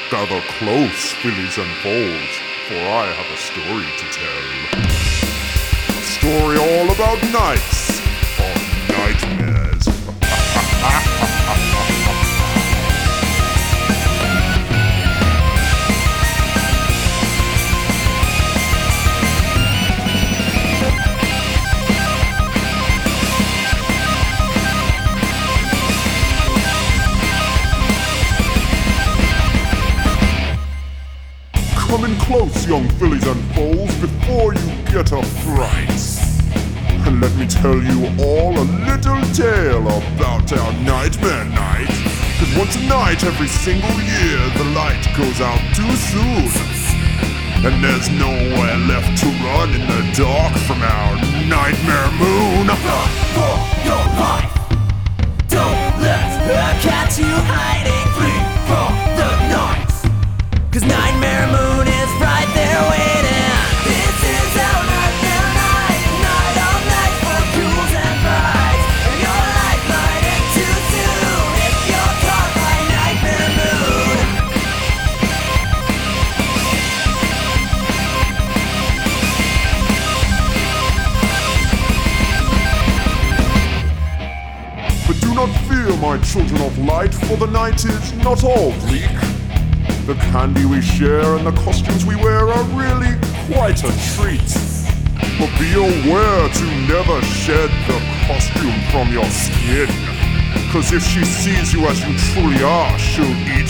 Gather close, fillies and foals, for I have a story to tell. A story all about nights or nightmares. Come in close, young fillies and foals, before you get a fright. And let me tell you all a little tale about our nightmare night. 'Cause once a night every single year the light goes out too soon. And there's nowhere left to run in the dark from our nightmare moon. Run for your life. Don't let her catch you hiding. Flee from the night. 'Cause Nightmare Moon is right there waiting. This is our nightmare night. Night all night for duels and fights. And your life might end too soon if you're caught by Nightmare Moon. But do not fear, my children of light, for the night is not all bleak. The candy we share and the costumes we wear are really quite a treat. But be aware to never shed the costume from your skin. 'Cause if she sees you as you truly are, she'll eat